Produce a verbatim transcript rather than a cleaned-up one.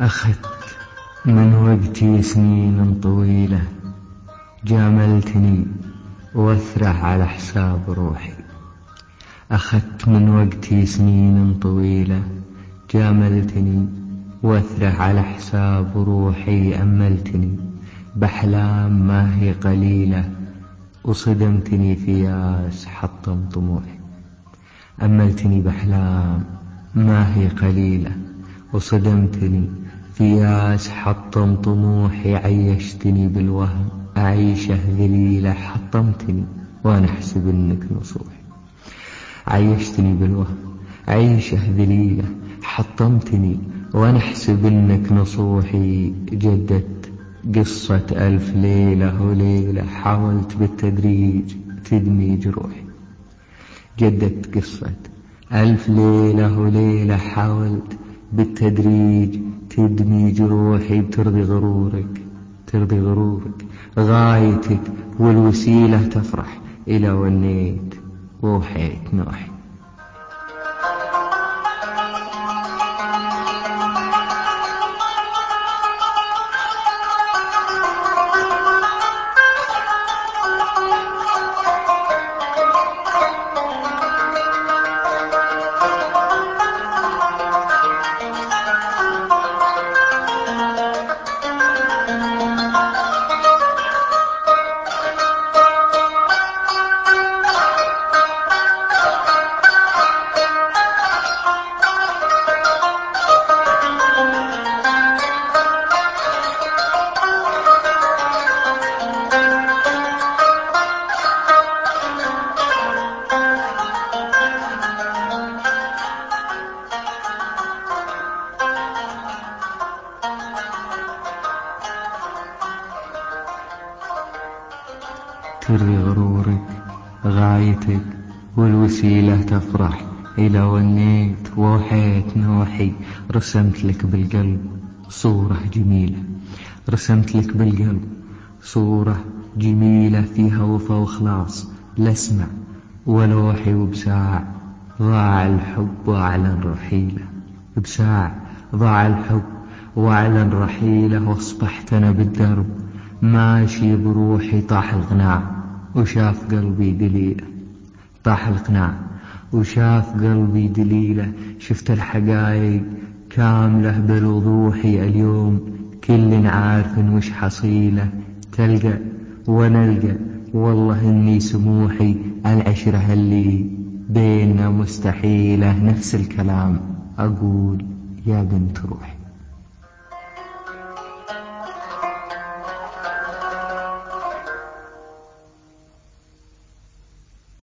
أخذت من وقتي سنين طويلة، جاملتني وأثرح على حساب روحي. أخذت من وقتي سنين طويلة، جاملتني وأثرح على حساب روحي. أملتني بأحلام ما هي قليلة، وصدمتني في ياس حطم طموحي. أملتني بأحلام ما هي قليلة، وصدمتني في ياس حطم طموحي. عيشتني بالوهم أعيشه ذليلة، حطمتني وأنا أحسب إنك نصوحي. عيشتني بالوهم عيشه ذليلة، حطمتني وأنا أحسب إنك نصوحي. جددت قصة ألف ليلة وليلة، حاولت بالتدريج تدمي جروحي. جددت قصة ألف ليلة وليلة، حاولت بالتدريج تدمي جروحي. بترضي غرورك ترضي غرورك غايتك، والوسيلة تفرح إلى ونيت ووحيت نوحي. ترضي غرورك غايتك، والوسيلة تفرح إلى ونيت ووحيت نوحي. رسمت لك بالقلب صورة جميلة رسمت لك بالقلب صورة جميلة، فيها وفا وخلاص لاسمع ولوحي. وبساع ضاع الحب وأعلن رحيله بساع ضاع الحب وأعلن رحيله. واصبحت أنا بالدرب ماشي بروحي. طاح القناع وشاف قلبي دليله طاح القناع وشاف قلبي دليله. شفت الحقايق كاملة بالوضوح. اليوم كل عارف وش حصيله. تلقى ونلقى والله إني سموحي. العشرة اللي بيننا مستحيلة، نفس الكلام أقول يا بنت روحي.